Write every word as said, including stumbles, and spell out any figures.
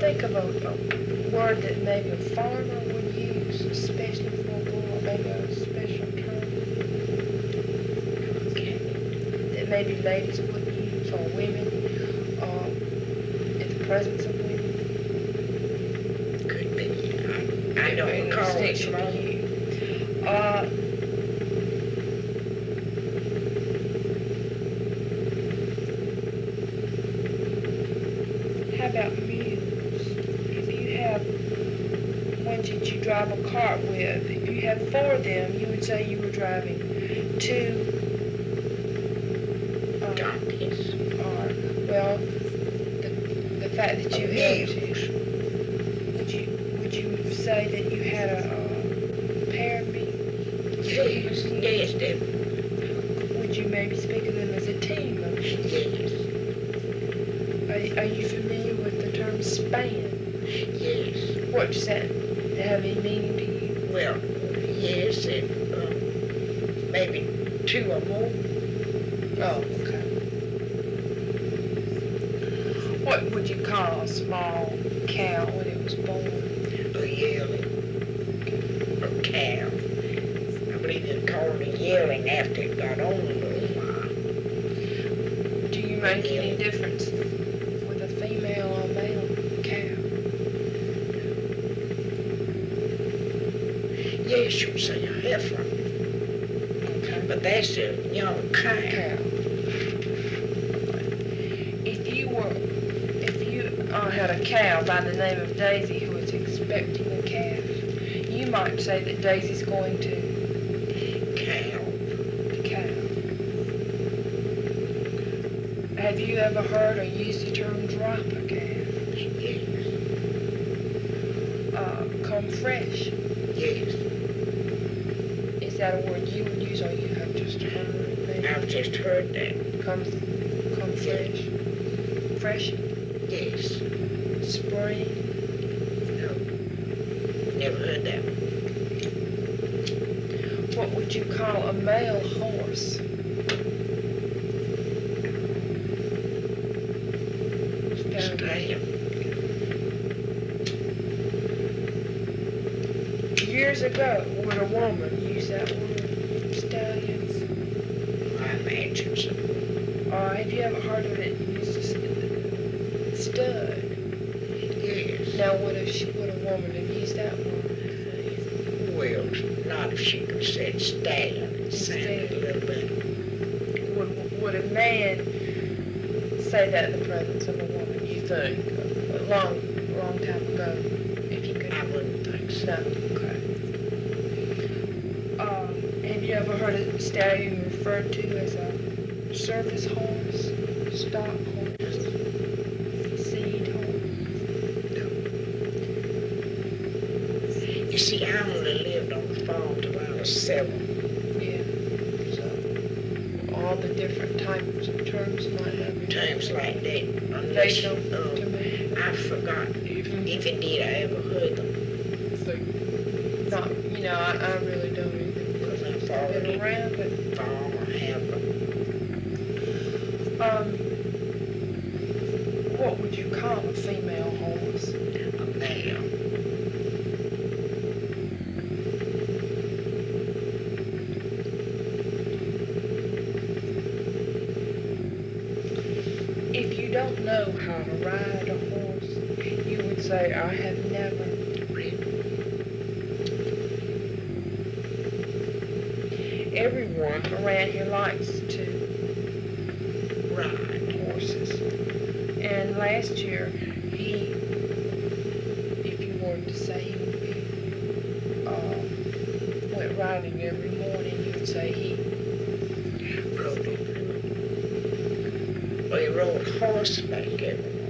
think of a, a word that maybe a farmer would use, especially for a bull, or maybe a special term that maybe ladies wouldn't use, or women, uh, in the presence of women. Could be. I, I don't And it recall sticks it. with you. Uh, how about mules? If you have ones that you drive a cart with, if you have four of them, you would say you were driving two. Um, Donkeys. or well, the the fact that you had two. Would you would you say that you had a, a pair of me? Yes, yes, they, Would you maybe speak of them as a team of sheep? yes, Are, are you familiar with the term span? yes. What does that have any meaning to you? Well, yes, and um, maybe two or more. Oh, okay. What would you call a small cow when it was born? A yearling. A cow. I believe they called it a yearling after it got on a little while. Do you make any difference with a female or male cow? Yes, you'll say a heifer, Okay. but that's a young cow. Cow. If you were, if you uh, had a cow by the name of Daisy who was expecting a calf, you might say that Daisy's going to Cow. cow. Have you ever heard or used the term drop a calf? Yes, Uh, come fresh. yes. Is that a word you would use or you have just heard maybe? I've just heard that. Come, come fresh. Fresh Yes. spring. No. Never heard that one. What would you call a male horse? Stallion. Years ago, would a woman use that word, stallions? I imagine so. Or have you ever heard of it used as stud? Yes. Now, would a, would a woman have used that word? Well, not if she could say stallion. It sounded a little bit. Would, would a man say that in the presence of a woman, you think? A long, long time ago, if you could. I wouldn't think so. No, okay. Um, have you ever heard a stallion referred to as a service horse, stock horse, seed horse? You see, I only lived on the farm till I was seven. Yeah. So, all the different types of terms might not be. Times like that, unless Facial to um, me. I forgot if, if indeed I ever heard them. Not, you know, I, I really don't either. Because I've I've been already around, but farm or have them. Um, what would you call a female horse? A male. If you don't know how to ride a horse, you would say, I have never ridden. Everyone around here likes to Right. horses. And last year, he, if you wanted to say he would be, uh, went riding every morning, you would say he Rode it. Well, he rode horseback every